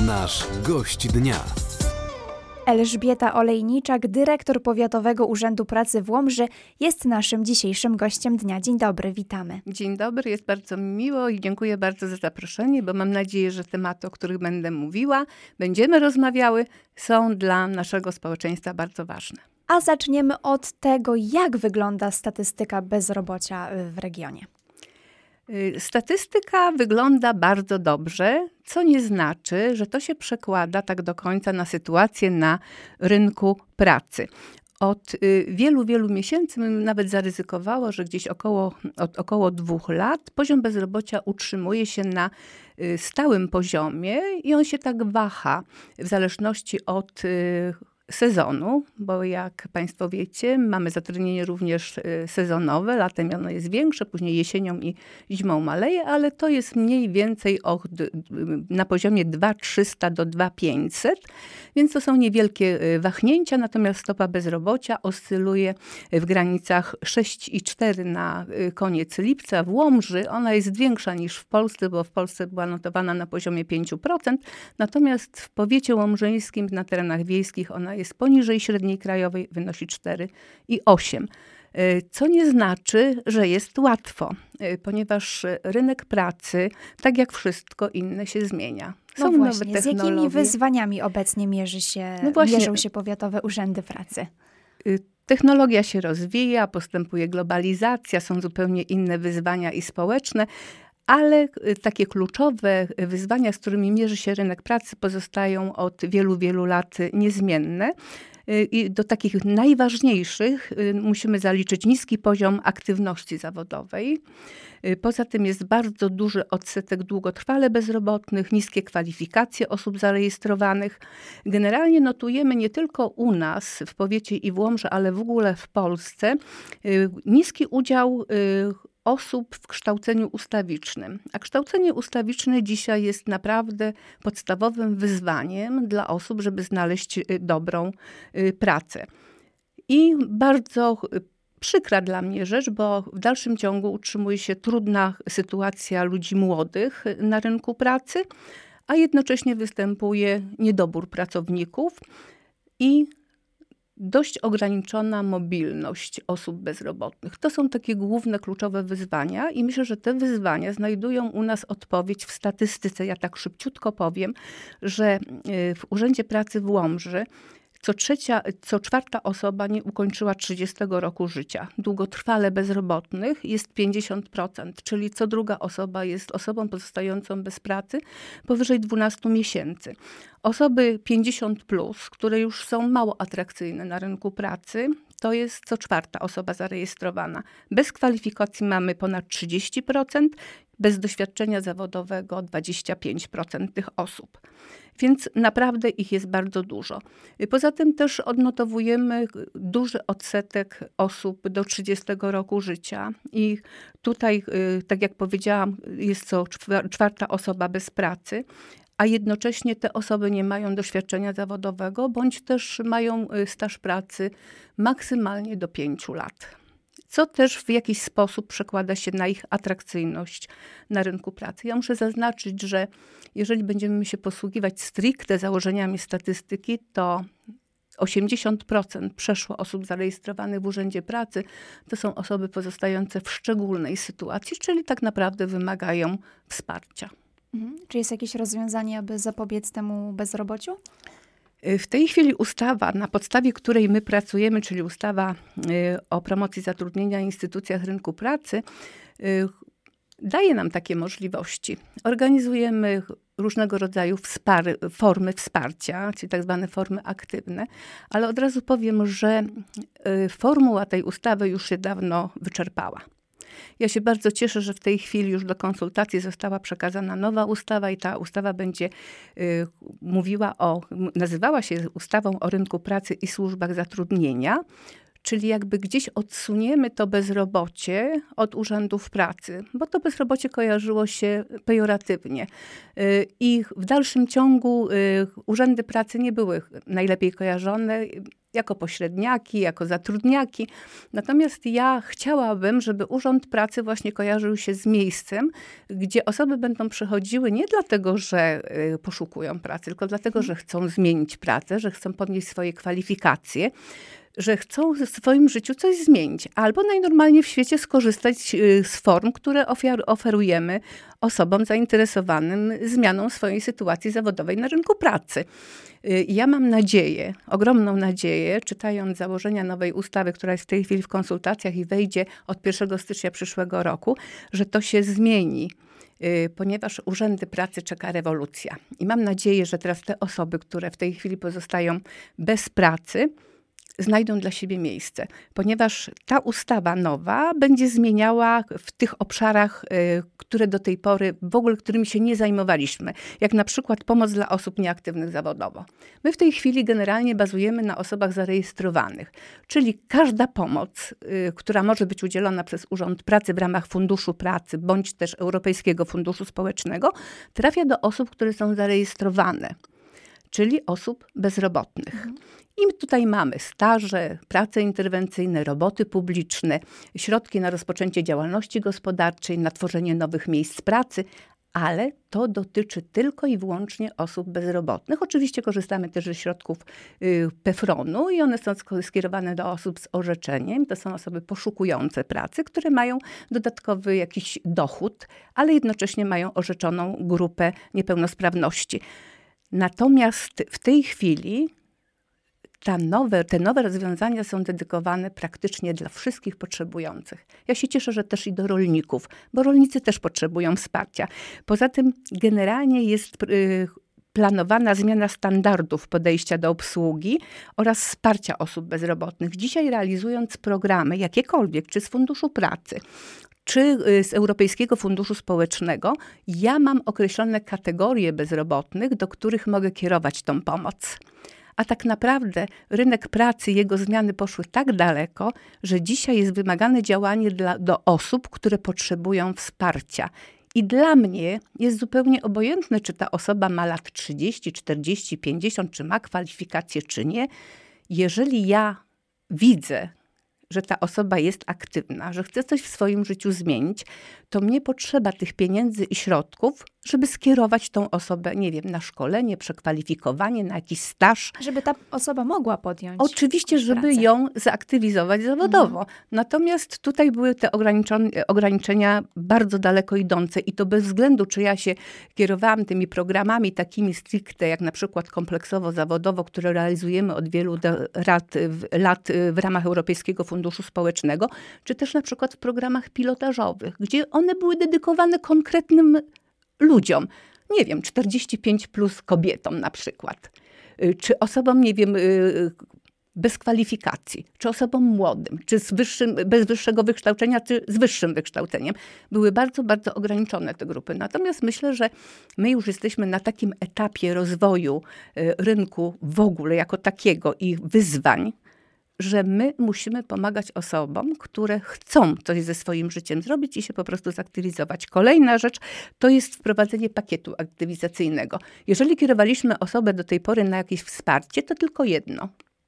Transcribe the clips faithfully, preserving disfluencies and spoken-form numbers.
Nasz gość dnia. Elżbieta Olejniczak, dyrektor Powiatowego Urzędu Pracy w Łomży, jest naszym dzisiejszym gościem dnia. Dzień dobry, witamy. Dzień dobry, jest bardzo mi miło i dziękuję bardzo za zaproszenie, bo mam nadzieję, że tematy, o których będę mówiła, będziemy rozmawiały, są dla naszego społeczeństwa bardzo ważne. A zaczniemy od tego, jak wygląda statystyka bezrobocia w regionie. Statystyka wygląda bardzo dobrze, co nie znaczy, że to się przekłada tak do końca na sytuację na rynku pracy. Od wielu, wielu miesięcy bym nawet zaryzykowała, że gdzieś około, od około dwóch lat poziom bezrobocia utrzymuje się na stałym poziomie i on się tak waha w zależności od sezonu, bo jak Państwo wiecie, mamy zatrudnienie również sezonowe. Latem ono jest większe, później jesienią i zimą maleje, ale to jest mniej więcej od, na poziomie dwa tysiące trzysta do dwa tysiące pięćset, więc to są niewielkie wahnięcia, natomiast stopa bezrobocia oscyluje w granicach sześć i cztery na koniec lipca. W Łomży ona jest większa niż w Polsce, bo w Polsce była notowana na poziomie pięć procent, natomiast w powiecie łomżyńskim, na terenach wiejskich ona jest poniżej średniej krajowej, wynosi cztery i osiem. Co nie znaczy, że jest łatwo, ponieważ rynek pracy, tak jak wszystko inne, się zmienia. Są no właśnie, nowe technologie. Z jakimi wyzwaniami obecnie mierzy się, no właśnie, mierzą się powiatowe urzędy pracy? Technologia się rozwija, postępuje globalizacja, są zupełnie inne wyzwania i społeczne. Ale takie kluczowe wyzwania, z którymi mierzy się rynek pracy, pozostają od wielu, wielu lat niezmienne. I do takich najważniejszych musimy zaliczyć niski poziom aktywności zawodowej. Poza tym jest bardzo duży odsetek długotrwale bezrobotnych, niskie kwalifikacje osób zarejestrowanych. Generalnie notujemy nie tylko u nas w powiecie i w Łomży, ale w ogóle w Polsce niski udział osób w kształceniu ustawicznym. A kształcenie ustawiczne dzisiaj jest naprawdę podstawowym wyzwaniem dla osób, żeby znaleźć dobrą pracę. I bardzo przykra dla mnie rzecz, bo w dalszym ciągu utrzymuje się trudna sytuacja ludzi młodych na rynku pracy, a jednocześnie występuje niedobór pracowników i dość ograniczona mobilność osób bezrobotnych. To są takie główne, kluczowe wyzwania i myślę, że te wyzwania znajdują u nas odpowiedź w statystyce. Ja tak szybciutko powiem, że w Urzędzie Pracy w Łomży co trzecia, co czwarta osoba nie ukończyła trzydziestego roku życia. Długotrwale bezrobotnych jest pięćdziesiąt procent, czyli co druga osoba jest osobą pozostającą bez pracy powyżej dwunastu miesięcy. Osoby pięćdziesiąt plus, które już są mało atrakcyjne na rynku pracy, to jest co czwarta osoba zarejestrowana. Bez kwalifikacji mamy ponad trzydzieści procent, bez doświadczenia zawodowego dwadzieścia pięć procent tych osób. Więc naprawdę ich jest bardzo dużo. Poza tym też odnotowujemy duży odsetek osób do trzydziestego roku życia. I tutaj, tak jak powiedziałam, jest co czwarta osoba bez pracy, a jednocześnie te osoby nie mają doświadczenia zawodowego, bądź też mają staż pracy maksymalnie do pięciu lat. Co też w jakiś sposób przekłada się na ich atrakcyjność na rynku pracy. Ja muszę zaznaczyć, że jeżeli będziemy się posługiwać stricte założeniami statystyki, to osiemdziesiąt procent przeszło osób zarejestrowanych w Urzędzie Pracy to są osoby pozostające w szczególnej sytuacji, czyli tak naprawdę wymagają wsparcia. Mhm. Czy jest jakieś rozwiązanie, aby zapobiec temu bezrobociu? W tej chwili ustawa, na podstawie której my pracujemy, czyli ustawa o promocji zatrudnienia i instytucjach rynku pracy, daje nam takie możliwości. Organizujemy różnego rodzaju wspar- formy wsparcia, czyli tak zwane formy aktywne, ale od razu powiem, że formuła tej ustawy już się dawno wyczerpała. Ja się bardzo cieszę, że w tej chwili już do konsultacji została przekazana nowa ustawa i ta ustawa będzie y, mówiła o, nazywała się ustawą o rynku pracy i służbach zatrudnienia, Czyli jakby gdzieś odsuniemy to bezrobocie od urzędów pracy, bo to bezrobocie kojarzyło się pejoratywnie. I w dalszym ciągu urzędy pracy nie były najlepiej kojarzone jako pośredniaki, jako zatrudniaki. Natomiast ja chciałabym, żeby Urząd Pracy właśnie kojarzył się z miejscem, gdzie osoby będą przychodziły nie dlatego, że poszukują pracy, tylko dlatego, że chcą zmienić pracę, że chcą podnieść swoje kwalifikacje, że chcą w swoim życiu coś zmienić, albo najnormalniej w świecie skorzystać z form, które oferujemy osobom zainteresowanym zmianą swojej sytuacji zawodowej na rynku pracy. Ja mam nadzieję, ogromną nadzieję, czytając założenia nowej ustawy, która jest w tej chwili w konsultacjach i wejdzie od pierwszego stycznia przyszłego roku, że to się zmieni, ponieważ urzędy pracy czeka rewolucja. I mam nadzieję, że teraz te osoby, które w tej chwili pozostają bez pracy, znajdą dla siebie miejsce, ponieważ ta ustawa nowa będzie zmieniała w tych obszarach, które do tej pory w ogóle, którymi się nie zajmowaliśmy, jak na przykład pomoc dla osób nieaktywnych zawodowo. My w tej chwili generalnie bazujemy na osobach zarejestrowanych, czyli każda pomoc, która może być udzielona przez Urząd Pracy w ramach Funduszu Pracy, bądź też Europejskiego Funduszu Społecznego, trafia do osób, które są zarejestrowane, czyli osób bezrobotnych. Mhm. I tutaj mamy staże, prace interwencyjne, roboty publiczne, środki na rozpoczęcie działalności gospodarczej, na tworzenie nowych miejsc pracy, ale to dotyczy tylko i wyłącznie osób bezrobotnych. Oczywiście korzystamy też ze środków PEFRON-u i one są skierowane do osób z orzeczeniem. To są osoby poszukujące pracy, które mają dodatkowy jakiś dochód, ale jednocześnie mają orzeczoną grupę niepełnosprawności. Natomiast w tej chwili Ta nowe, te nowe rozwiązania są dedykowane praktycznie dla wszystkich potrzebujących. Ja się cieszę, że też i do rolników, bo rolnicy też potrzebują wsparcia. Poza tym generalnie jest y, planowana zmiana standardów podejścia do obsługi oraz wsparcia osób bezrobotnych. Dzisiaj realizując programy jakiekolwiek, czy z Funduszu Pracy, czy z Europejskiego Funduszu Społecznego, ja mam określone kategorie bezrobotnych, do których mogę kierować tą pomoc. A tak naprawdę rynek pracy, jego zmiany poszły tak daleko, że dzisiaj jest wymagane działanie dla, do osób, które potrzebują wsparcia. I dla mnie jest zupełnie obojętne, czy ta osoba ma lat trzydzieści, czterdzieści, pięćdziesiąt, czy ma kwalifikacje, czy nie. Jeżeli ja widzę, że ta osoba jest aktywna, że chce coś w swoim życiu zmienić, to mnie potrzeba tych pieniędzy i środków, żeby skierować tą osobę, nie wiem, na szkolenie, przekwalifikowanie, na jakiś staż. Żeby ta osoba mogła podjąć Oczywiście, żeby pracę. ją zaaktywizować zawodowo. Mhm. Natomiast tutaj były te ograniczenia bardzo daleko idące i to bez względu, czy ja się kierowałam tymi programami takimi stricte, jak na przykład kompleksowo-zawodowo, które realizujemy od wielu lat, lat w ramach Europejskiego Funduszu Społecznego, czy też na przykład w programach pilotażowych, gdzie one były dedykowane konkretnym ludziom, nie wiem, czterdzieści pięć plus kobietom na przykład, czy osobom, nie wiem, bez kwalifikacji, czy osobom młodym, czy z wyższym, bez wyższego wykształcenia, czy z wyższym wykształceniem. Były bardzo, bardzo ograniczone te grupy. Natomiast myślę, że my już jesteśmy na takim etapie rozwoju rynku w ogóle jako takiego i wyzwań, że my musimy pomagać osobom, które chcą coś ze swoim życiem zrobić i się po prostu zaktywizować. Kolejna rzecz to jest wprowadzenie pakietu aktywizacyjnego. Jeżeli kierowaliśmy osobę do tej pory na jakieś wsparcie, to tylko jedno.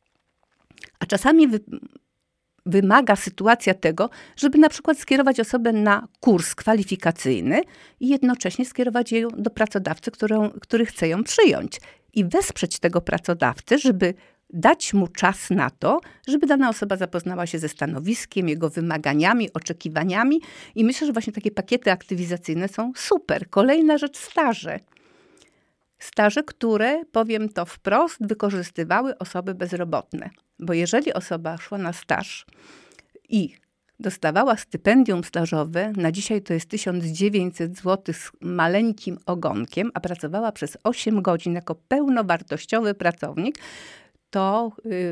A czasami wy, wymaga sytuacja tego, żeby na przykład skierować osobę na kurs kwalifikacyjny i jednocześnie skierować ją do pracodawcy, którą, który chce ją przyjąć. I wesprzeć tego pracodawcę, żeby dać mu czas na to, żeby dana osoba zapoznała się ze stanowiskiem, jego wymaganiami, oczekiwaniami. I myślę, że właśnie takie pakiety aktywizacyjne są super. Kolejna rzecz, staże. Staże, które, powiem to wprost, wykorzystywały osoby bezrobotne. Bo jeżeli osoba szła na staż i dostawała stypendium stażowe, na dzisiaj to jest tysiąc dziewięćset złotych z maleńkim ogonkiem, a pracowała przez osiem godzin jako pełnowartościowy pracownik, to y,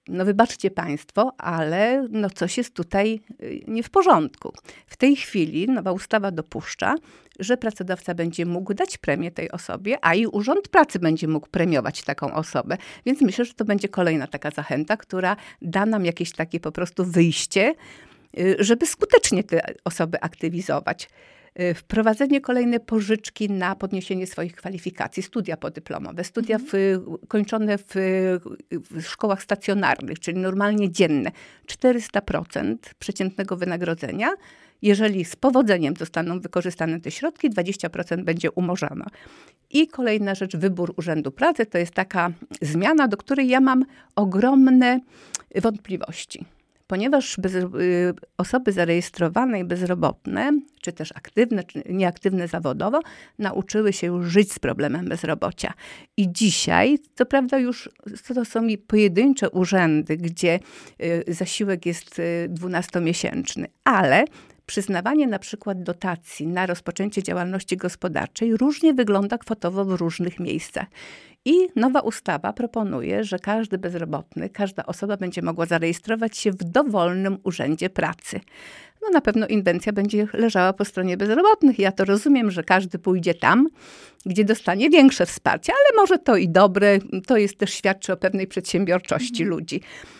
no wybaczcie państwo, ale no coś jest tutaj nie w porządku. W tej chwili nowa ustawa dopuszcza, że pracodawca będzie mógł dać premię tej osobie, a i Urząd Pracy będzie mógł premiować taką osobę. Więc myślę, że to będzie kolejna taka zachęta, która da nam jakieś takie po prostu wyjście, żeby skutecznie te osoby aktywizować. Wprowadzenie kolejnej pożyczki na podniesienie swoich kwalifikacji, studia podyplomowe, studia w, kończone w, w szkołach stacjonarnych, czyli normalnie dzienne. czterysta procent przeciętnego wynagrodzenia. Jeżeli z powodzeniem zostaną wykorzystane te środki, dwadzieścia procent będzie umorzone. I kolejna rzecz, wybór Urzędu Pracy, to jest taka zmiana, do której ja mam ogromne wątpliwości. Ponieważ bez, y, osoby zarejestrowane i bezrobotne, czy też aktywne, czy nieaktywne zawodowo, nauczyły się już żyć z problemem bezrobocia. I dzisiaj, co prawda już to są pojedyncze urzędy, gdzie y, zasiłek jest y, dwunastomiesięczny, ale przyznawanie na przykład dotacji na rozpoczęcie działalności gospodarczej różnie wygląda kwotowo w różnych miejscach. I nowa ustawa proponuje, że każdy bezrobotny, każda osoba będzie mogła zarejestrować się w dowolnym urzędzie pracy. No na pewno inwencja będzie leżała po stronie bezrobotnych. Ja to rozumiem, że każdy pójdzie tam, gdzie dostanie większe wsparcie, ale może to i dobre, to jest też świadczy o pewnej przedsiębiorczości mhm. ludzi.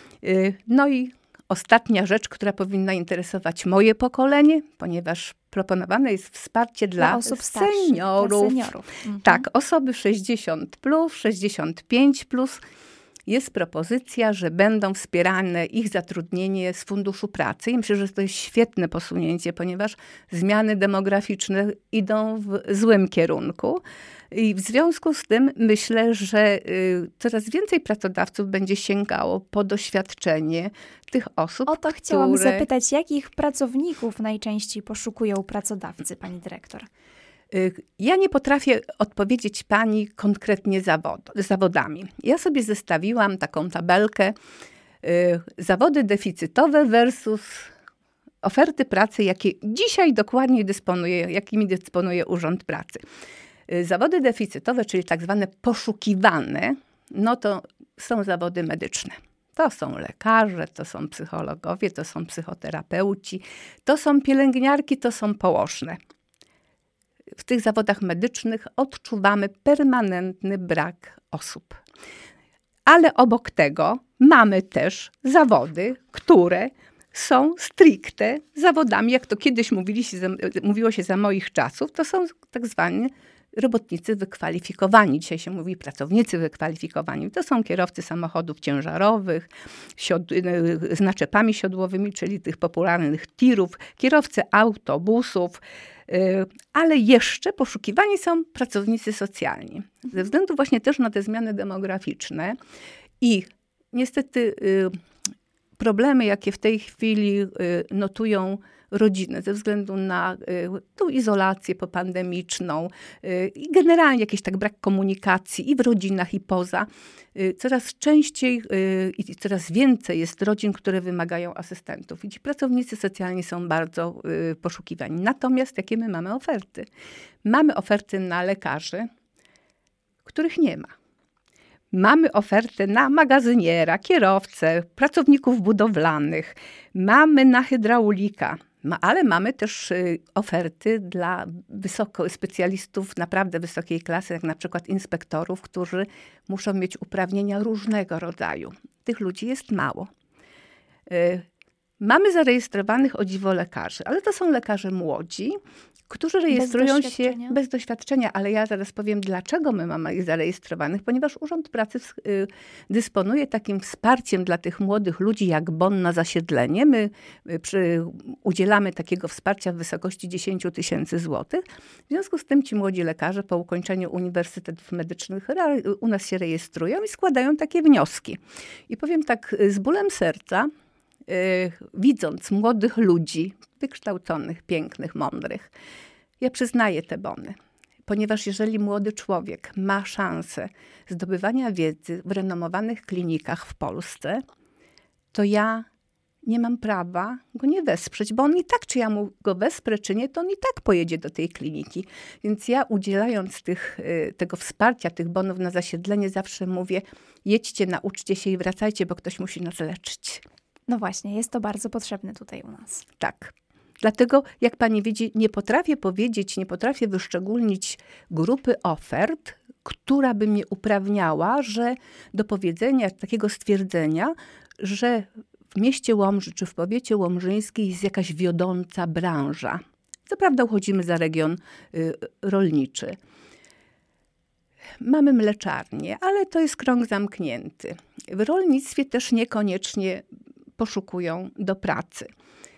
No i ostatnia rzecz, która powinna interesować moje pokolenie, ponieważ proponowane jest wsparcie dla, dla osób starszych, seniorów. Dla seniorów. Mhm. Tak, osoby sześćdziesiąt plus, sześćdziesiąt pięć plus. Jest propozycja, że będą wspierane ich zatrudnienie z Funduszu Pracy. I myślę, że to jest świetne posunięcie, ponieważ zmiany demograficzne idą w złym kierunku. I w związku z tym myślę, że y, coraz więcej pracodawców będzie sięgało po doświadczenie tych osób, O to chciałam które... zapytać, jakich pracowników najczęściej poszukują pracodawcy, pani dyrektor? Ja nie potrafię odpowiedzieć pani konkretnie zawod, zawodami. Ja sobie zestawiłam taką tabelkę y, zawody deficytowe versus oferty pracy, jakie dzisiaj dokładnie dysponuje, jakimi dysponuje Urząd Pracy. Y, zawody deficytowe, czyli tak zwane poszukiwane, no to są zawody medyczne. To są lekarze, to są psychologowie, to są psychoterapeuci, to są pielęgniarki, to są położne. W tych zawodach medycznych odczuwamy permanentny brak osób. Ale obok tego mamy też zawody, które są stricte zawodami, jak to kiedyś mówili się, mówiło się za moich czasów, to są tak zwani robotnicy wykwalifikowani. Dzisiaj się mówi pracownicy wykwalifikowani. To są kierowcy samochodów ciężarowych siod, z naczepami siodłowymi, czyli tych popularnych tirów, kierowcy autobusów, ale jeszcze poszukiwani są pracownicy socjalni. Ze względu właśnie też na te zmiany demograficzne i niestety problemy, jakie w tej chwili notują rodziny ze względu na tą izolację popandemiczną i generalnie jakiś tak brak komunikacji i w rodzinach, i poza. Coraz częściej i coraz więcej jest rodzin, które wymagają asystentów. I ci pracownicy socjalni są bardzo poszukiwani. Natomiast jakie my mamy oferty? Mamy oferty na lekarzy, których nie ma. Mamy ofertę na magazyniera, kierowcę, pracowników budowlanych. Mamy na hydraulika. Ale mamy też oferty dla wysoko, specjalistów naprawdę wysokiej klasy, jak na przykład inspektorów, którzy muszą mieć uprawnienia różnego rodzaju. Tych ludzi jest mało. Mamy zarejestrowanych o dziwo lekarzy, ale to są lekarze młodzi, którzy rejestrują bez się bez doświadczenia. Ale ja zaraz powiem, dlaczego my mamy ich zarejestrowanych. Ponieważ Urząd Pracy y, dysponuje takim wsparciem dla tych młodych ludzi, jak bon na zasiedlenie. My y, przy, udzielamy takiego wsparcia w wysokości dziesięć tysięcy złotych. W związku z tym ci młodzi lekarze po ukończeniu uniwersytetów medycznych u nas się rejestrują i składają takie wnioski. I powiem tak z bólem serca, Yy, widząc młodych ludzi, wykształconych, pięknych, mądrych, ja przyznaję te bony. Ponieważ jeżeli młody człowiek ma szansę zdobywania wiedzy w renomowanych klinikach w Polsce, to ja nie mam prawa go nie wesprzeć, bo on i tak, czy ja mu go wesprę, czy nie, to on i tak pojedzie do tej kliniki. Więc ja udzielając tych, tego wsparcia, tych bonów na zasiedlenie, zawsze mówię, jedźcie, nauczcie się i wracajcie, bo ktoś musi nas leczyć. No właśnie, jest to bardzo potrzebne tutaj u nas. Tak. Dlatego, jak pani widzi, nie potrafię powiedzieć, nie potrafię wyszczególnić grupy ofert, która by mnie uprawniała, że do powiedzenia, takiego stwierdzenia, że w mieście Łomży czy w powiecie łomżyńskiej jest jakaś wiodąca branża. Co prawda uchodzimy za region y, rolniczy. Mamy mleczarnię, ale to jest krąg zamknięty. W rolnictwie też niekoniecznie poszukują do pracy.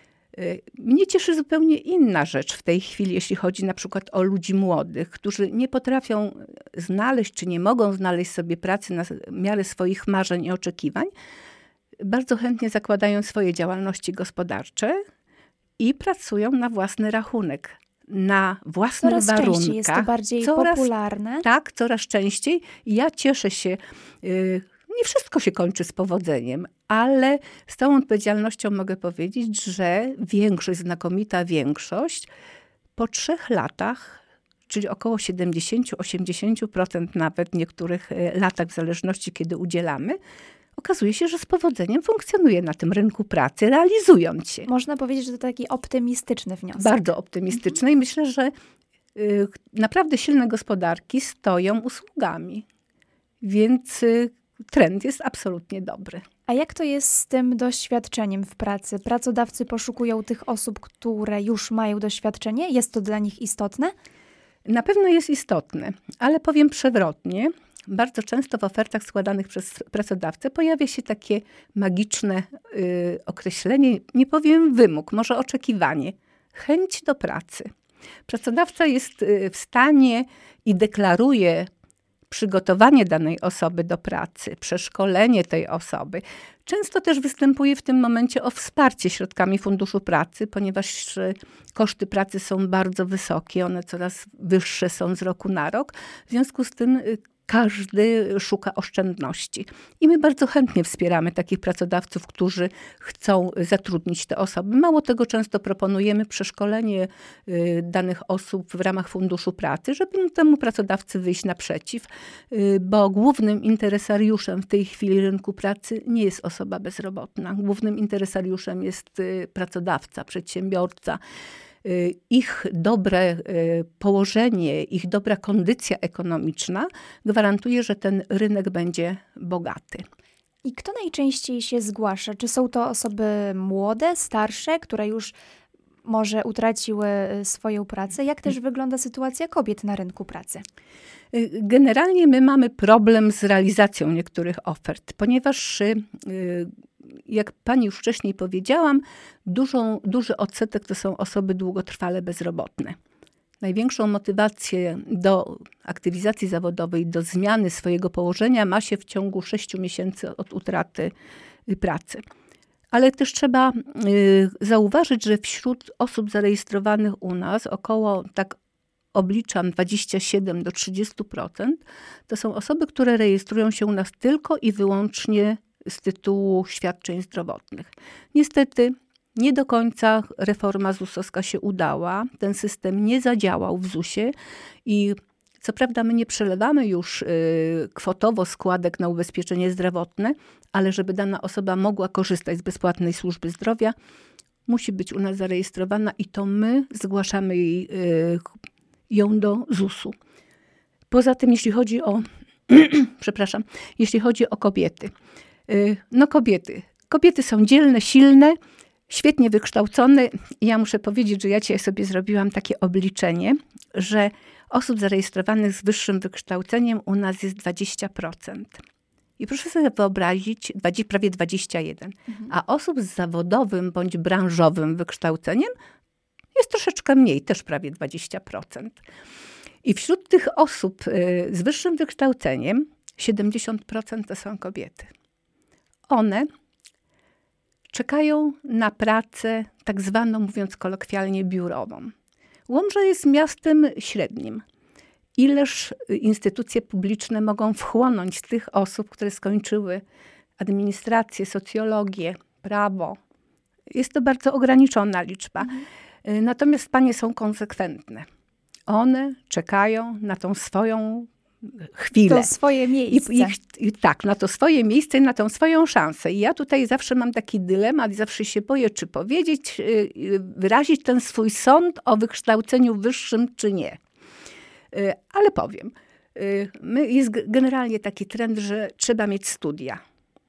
Mnie cieszy zupełnie inna rzecz w tej chwili, jeśli chodzi na przykład o ludzi młodych, którzy nie potrafią znaleźć, czy nie mogą znaleźć sobie pracy na miarę swoich marzeń i oczekiwań. Bardzo chętnie zakładają swoje działalności gospodarcze i pracują na własny rachunek, na własnych coraz warunkach. Częściej jest to bardziej coraz, popularne. Tak, coraz częściej. Ja cieszę się, yy, nie wszystko się kończy z powodzeniem, ale z całą odpowiedzialnością mogę powiedzieć, że większość, znakomita większość po trzech latach, czyli około siedemdziesiąt do osiemdziesięciu procent nawet w niektórych latach, w zależności kiedy udzielamy, okazuje się, że z powodzeniem funkcjonuje na tym rynku pracy, realizując się. Można powiedzieć, że to taki optymistyczny wniosek. Bardzo optymistyczny mhm. i myślę, że y, naprawdę silne gospodarki stoją usługami. Więc y, trend jest absolutnie dobry. A jak to jest z tym doświadczeniem w pracy? Pracodawcy poszukują tych osób, które już mają doświadczenie? Jest to dla nich istotne? Na pewno jest istotne, ale powiem przewrotnie. Bardzo często w ofertach składanych przez pracodawcę pojawia się takie magiczne y, określenie, nie powiem wymóg, może oczekiwanie, chęć do pracy. Pracodawca jest y, w stanie i deklaruje przygotowanie danej osoby do pracy, przeszkolenie tej osoby. Często też występuje w tym momencie o wsparcie środkami Funduszu Pracy, ponieważ koszty pracy są bardzo wysokie, one coraz wyższe są z roku na rok. W związku z tym każdy szuka oszczędności. I my bardzo chętnie wspieramy takich pracodawców, którzy chcą zatrudnić te osoby. Mało tego, często proponujemy przeszkolenie danych osób w ramach Funduszu Pracy, żeby temu pracodawcy wyjść naprzeciw, bo głównym interesariuszem w tej chwili rynku pracy nie jest osoba bezrobotna. Głównym interesariuszem jest pracodawca, przedsiębiorca. Ich dobre położenie, ich dobra kondycja ekonomiczna gwarantuje, że ten rynek będzie bogaty. I kto najczęściej się zgłasza? Czy są to osoby młode, starsze, które już może utraciły swoją pracę? Jak też wygląda sytuacja kobiet na rynku pracy? Generalnie my mamy problem z realizacją niektórych ofert, ponieważ jak pani już wcześniej powiedziałam, dużą, duży odsetek to są osoby długotrwale bezrobotne. Największą motywację do aktywizacji zawodowej, do zmiany swojego położenia ma się w ciągu sześciu miesięcy od utraty pracy. Ale też trzeba y, zauważyć, że wśród osób zarejestrowanych u nas około, tak obliczam, dwadzieścia siedem do trzydziestu procent to są osoby, które rejestrują się u nas tylko i wyłącznie z tytułu świadczeń zdrowotnych. Niestety nie do końca reforma zusowska się udała. Ten system nie zadziałał w zusie i co prawda my nie przelewamy już y, kwotowo składek na ubezpieczenie zdrowotne, ale żeby dana osoba mogła korzystać z bezpłatnej służby zdrowia, musi być u nas zarejestrowana i to my zgłaszamy jej, y, ją do zusu. Poza tym, jeśli chodzi o, przepraszam, jeśli chodzi o kobiety, y, no kobiety, kobiety są dzielne, silne, świetnie wykształcone. Ja muszę powiedzieć, że ja dzisiaj sobie zrobiłam takie obliczenie, że osób zarejestrowanych z wyższym wykształceniem u nas jest dwadzieścia procent. I proszę sobie wyobrazić, prawie dwadzieścia jeden procent. Mhm. A osób z zawodowym bądź branżowym wykształceniem jest troszeczkę mniej, też prawie dwadzieścia procent. I wśród tych osób z wyższym wykształceniem siedemdziesiąt procent to są kobiety. One czekają na pracę tak zwaną, mówiąc kolokwialnie, biurową. Łomża jest miastem średnim. Ileż instytucje publiczne mogą wchłonąć tych osób, które skończyły administrację, socjologię, prawo, Jest to bardzo ograniczona liczba. Mhm. Natomiast panie są konsekwentne. One czekają na tą swoją chwilę. To swoje miejsce. I, i, i, tak, na to swoje miejsce i na tą swoją szansę. I ja tutaj zawsze mam taki dylemat, zawsze się boję, czy powiedzieć, wyrazić ten swój sąd o wykształceniu wyższym, czy nie. Ale powiem. My, jest generalnie taki trend, że trzeba mieć studia.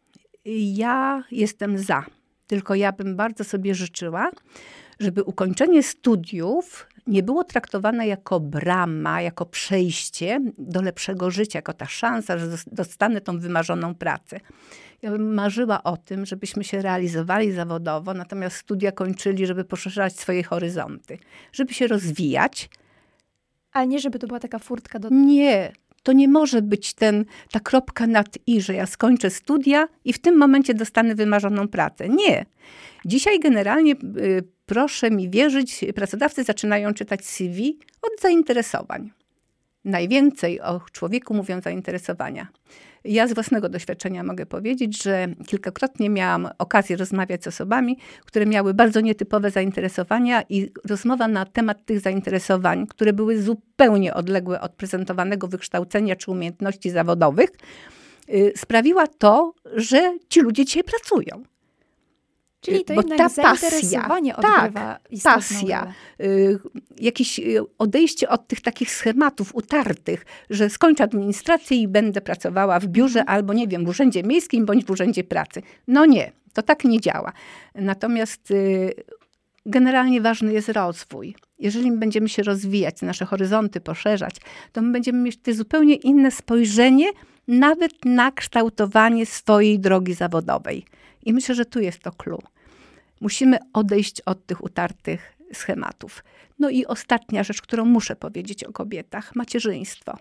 Ja jestem za. Tylko ja bym bardzo sobie życzyła, żeby ukończenie studiów nie było traktowane jako brama, jako przejście do lepszego życia, jako ta szansa, że dostanę tą wymarzoną pracę. Ja bym marzyła o tym, żebyśmy się realizowali zawodowo, natomiast studia kończyli, żeby poszerzać swoje horyzonty, żeby się rozwijać. Ale nie, żeby to była taka furtka do... Nie, to nie może być ten, ta kropka nad i, że ja skończę studia i w tym momencie dostanę wymarzoną pracę. Nie. Dzisiaj generalnie, y, proszę mi wierzyć, pracodawcy zaczynają czytać C V od zainteresowań. Najwięcej o człowieku mówią zainteresowania. Ja z własnego doświadczenia mogę powiedzieć, że kilkakrotnie miałam okazję rozmawiać z osobami, które miały bardzo nietypowe zainteresowania i rozmowa na temat tych zainteresowań, które były zupełnie odległe od prezentowanego wykształcenia czy umiejętności zawodowych, yy, sprawiła to, że ci ludzie dzisiaj pracują. Czyli to jednak zainteresowanie odgrywa istotną pasja, y, jakieś odejście od tych takich schematów utartych, że skończę administrację i będę pracowała w biurze albo nie wiem, w urzędzie miejskim bądź w urzędzie pracy. No nie, to tak nie działa. Natomiast y, generalnie ważny jest rozwój. Jeżeli będziemy się rozwijać, nasze horyzonty poszerzać, to my będziemy mieć te zupełnie inne spojrzenie nawet na kształtowanie swojej drogi zawodowej. I myślę, że tu jest to clue. Musimy odejść od tych utartych schematów. No i ostatnia rzecz, którą muszę powiedzieć o kobietach. Macierzyństwo.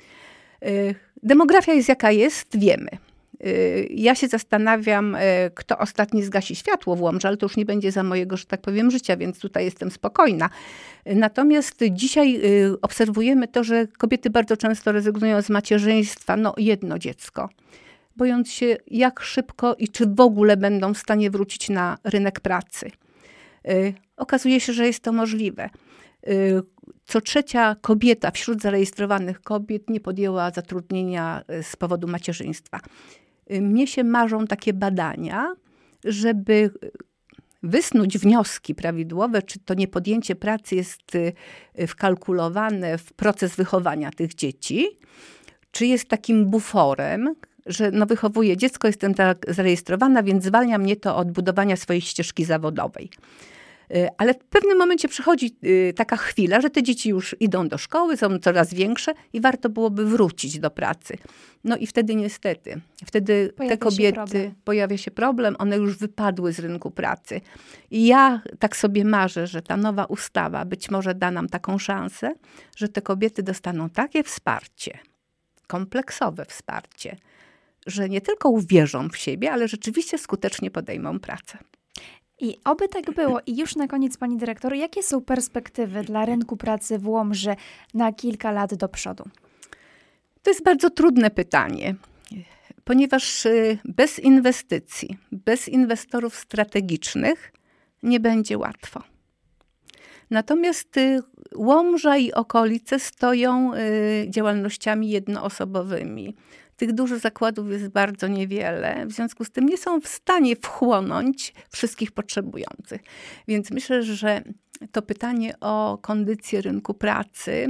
Demografia jest jaka jest, wiemy. Ja się zastanawiam, kto ostatni zgasi światło w Łomży, ale to już nie będzie za mojego, że tak powiem, życia, więc tutaj jestem spokojna. Natomiast dzisiaj obserwujemy to, że kobiety bardzo często rezygnują z macierzyństwa. No jedno dziecko. Bojąc się, jak szybko i czy w ogóle będą w stanie wrócić na rynek pracy. Yy, okazuje się, że jest to możliwe. Yy, co trzecia kobieta wśród zarejestrowanych kobiet nie podjęła zatrudnienia z powodu macierzyństwa. Yy, mnie się marzą takie badania, żeby wysnuć wnioski prawidłowe, czy to niepodjęcie pracy jest yy, wkalkulowane w proces wychowania tych dzieci, czy jest takim buforem, że no wychowuję dziecko, jestem tak zarejestrowana, więc zwalnia mnie to od budowania swojej ścieżki zawodowej. Ale w pewnym momencie przychodzi taka chwila, że te dzieci już idą do szkoły, są coraz większe i warto byłoby wrócić do pracy. No i wtedy niestety, wtedy pojawia te kobiety, pojawia się problem, one już wypadły z rynku pracy. I ja tak sobie marzę, że ta nowa ustawa być może da nam taką szansę, że te kobiety dostaną takie wsparcie, kompleksowe wsparcie, że nie tylko uwierzą w siebie, ale rzeczywiście skutecznie podejmą pracę. I oby tak było. I już na koniec, pani dyrektor, jakie są perspektywy dla rynku pracy w Łomży na kilka lat do przodu? To jest bardzo trudne pytanie, ponieważ bez inwestycji, bez inwestorów strategicznych nie będzie łatwo. Natomiast Łomża i okolice stoją działalnościami jednoosobowymi. Tych dużych zakładów jest bardzo niewiele, w związku z tym nie są w stanie wchłonąć wszystkich potrzebujących. Więc myślę, że to pytanie o kondycję rynku pracy,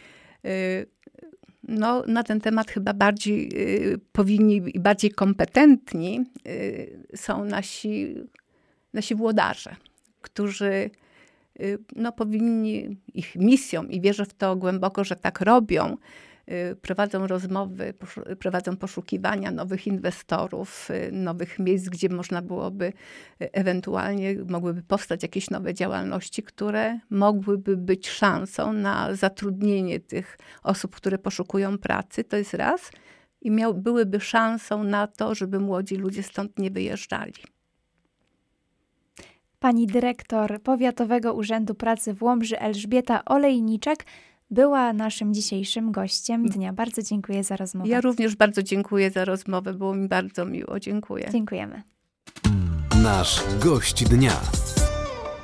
no, na ten temat chyba bardziej powinni i bardziej kompetentni są nasi, nasi włodarze, którzy no, powinni, ich misją, i wierzę w to głęboko, że tak robią, prowadzą rozmowy, prowadzą poszukiwania nowych inwestorów, nowych miejsc, gdzie można byłoby ewentualnie, mogłyby powstać jakieś nowe działalności, które mogłyby być szansą na zatrudnienie tych osób, które poszukują pracy, to jest raz, i miał, byłyby szansą na to, żeby młodzi ludzie stąd nie wyjeżdżali. Pani dyrektor Powiatowego Urzędu Pracy w Łomży Elżbieta Olejniczak była naszym dzisiejszym gościem dnia. Bardzo dziękuję za rozmowę. Ja również bardzo dziękuję za rozmowę. Było mi bardzo miło. Dziękuję. Dziękujemy. Nasz gość dnia.